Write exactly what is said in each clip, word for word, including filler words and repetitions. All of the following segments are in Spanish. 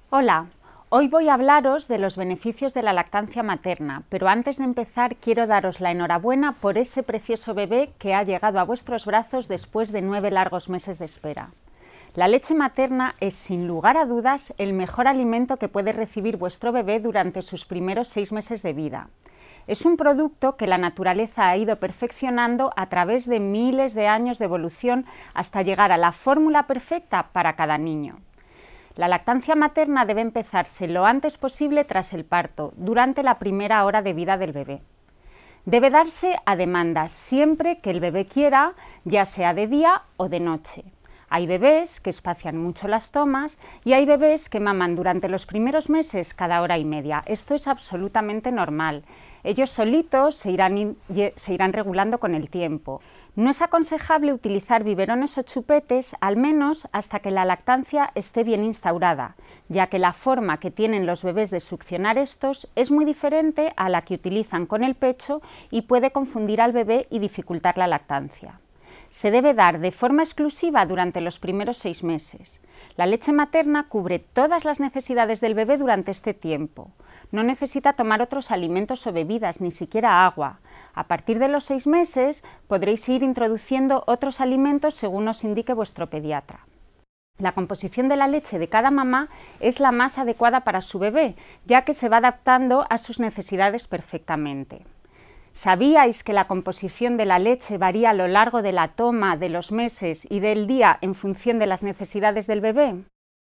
Hola, hoy voy a hablaros de los beneficios de la lactancia materna, pero antes de empezar quiero daros la enhorabuena por ese precioso bebé que ha llegado a vuestros brazos después de nueve largos meses de espera. La leche materna es, sin lugar a dudas, el mejor alimento que puede recibir vuestro bebé durante sus primeros seis meses de vida. Es un producto que la naturaleza ha ido perfeccionando a través de miles de años de evolución hasta llegar a la fórmula perfecta para cada niño. La lactancia materna debe empezarse lo antes posible tras el parto, durante la primera hora de vida del bebé. Debe darse a demanda siempre que el bebé quiera, ya sea de día o de noche. Hay bebés que espacian mucho las tomas y hay bebés que maman durante los primeros meses cada hora y media. Esto es absolutamente normal. Ellos solitos se irán, se irán regulando con el tiempo. No es aconsejable utilizar biberones o chupetes, al menos hasta que la lactancia esté bien instaurada, ya que la forma que tienen los bebés de succionar estos es muy diferente a la que utilizan con el pecho y puede confundir al bebé y dificultar la lactancia. Se debe dar de forma exclusiva durante los primeros seis meses. La leche materna cubre todas las necesidades del bebé durante este tiempo. No necesita tomar otros alimentos o bebidas, ni siquiera agua. A partir de los seis meses podréis ir introduciendo otros alimentos según os indique vuestro pediatra. La composición de la leche de cada mamá es la más adecuada para su bebé, ya que se va adaptando a sus necesidades perfectamente. ¿Sabíais que la composición de la leche varía a lo largo de la toma, de los meses y del día en función de las necesidades del bebé?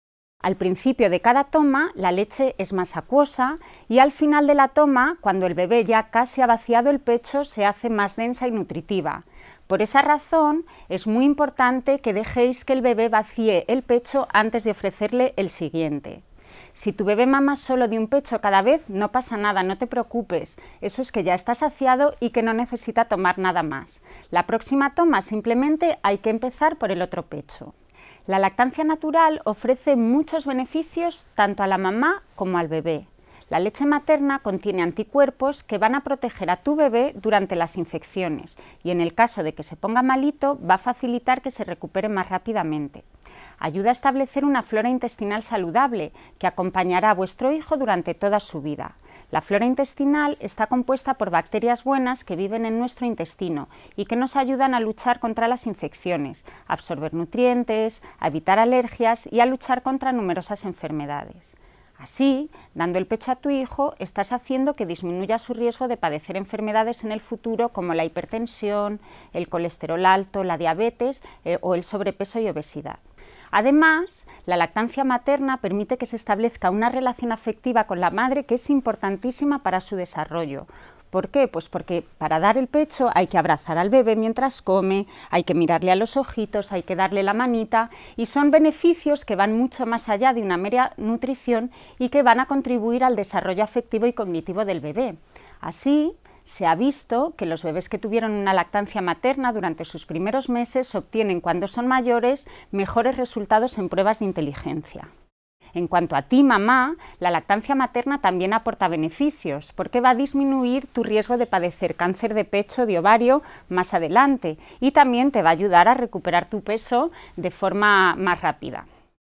Al principio de cada toma, la leche es más acuosa y al final de la toma, cuando el bebé ya casi ha vaciado el pecho, se hace más densa y nutritiva. Por esa razón, es muy importante que dejéis que el bebé vacíe el pecho antes de ofrecerle el siguiente. Si tu bebé mama solo de un pecho cada vez, no pasa nada, no te preocupes. Eso es que ya está saciado y que no necesita tomar nada más. La próxima toma simplemente hay que empezar por el otro pecho. La lactancia natural ofrece muchos beneficios tanto a la mamá como al bebé. La leche materna contiene anticuerpos que van a proteger a tu bebé durante las infecciones y en el caso de que se ponga malito va a facilitar que se recupere más rápidamente. Ayuda a establecer una flora intestinal saludable que acompañará a vuestro hijo durante toda su vida. La flora intestinal está compuesta por bacterias buenas que viven en nuestro intestino y que nos ayudan a luchar contra las infecciones, a absorber nutrientes, a evitar alergias y a luchar contra numerosas enfermedades. Así, dando el pecho a tu hijo, estás haciendo que disminuya su riesgo de padecer enfermedades en el futuro como la hipertensión, el colesterol alto, la diabetes eh, o el sobrepeso y obesidad. Además, la lactancia materna permite que se establezca una relación afectiva con la madre que es importantísima para su desarrollo. ¿Por qué? Pues porque para dar el pecho hay que abrazar al bebé mientras come, hay que mirarle a los ojitos, hay que darle la manita y son beneficios que van mucho más allá de una mera nutrición y que van a contribuir al desarrollo afectivo y cognitivo del bebé. Así, se ha visto que los bebés que tuvieron una lactancia materna durante sus primeros meses obtienen, cuando son mayores, mejores resultados en pruebas de inteligencia. En cuanto a ti, mamá, la lactancia materna también aporta beneficios, porque va a disminuir tu riesgo de padecer cáncer de pecho, de ovario, más adelante, y también te va a ayudar a recuperar tu peso de forma más rápida.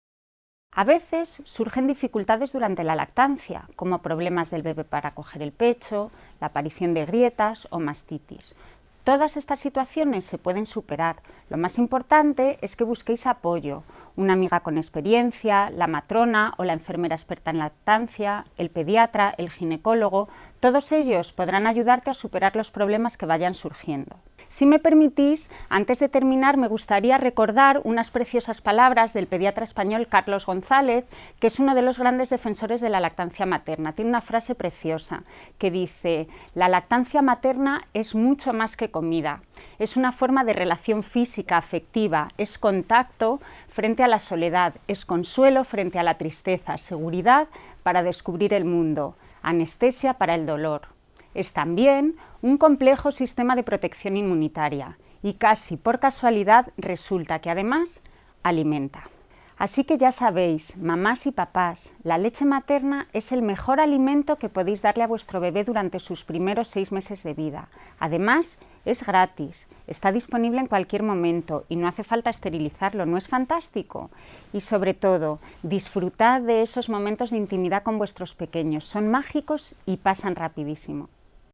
A veces surgen dificultades durante la lactancia, como problemas del bebé para coger el pecho, la aparición de grietas o mastitis. Todas estas situaciones se pueden superar. Lo más importante es que busquéis apoyo, una amiga con experiencia, la matrona o la enfermera experta en lactancia, el pediatra, el ginecólogo. Todos ellos podrán ayudarte a superar los problemas que vayan surgiendo. Si me permitís, antes de terminar me gustaría recordar unas preciosas palabras del pediatra español Carlos González, que es uno de los grandes defensores de la lactancia materna. Tiene una frase preciosa que dice: la lactancia materna es mucho más que comida, es una forma de relación física, afectiva, es contacto frente a la soledad, es consuelo frente a la tristeza, seguridad para descubrir el mundo, anestesia para el dolor. Es también un complejo sistema de protección inmunitaria y casi por casualidad resulta que además alimenta. Así que ya sabéis, mamás y papás, la leche materna es el mejor alimento que podéis darle a vuestro bebé durante sus primeros seis meses de vida. Además, es gratis, está disponible en cualquier momento y no hace falta esterilizarlo, ¿no es fantástico? Y sobre todo, disfrutad de esos momentos de intimidad con vuestros pequeños, son mágicos y pasan rapidísimo.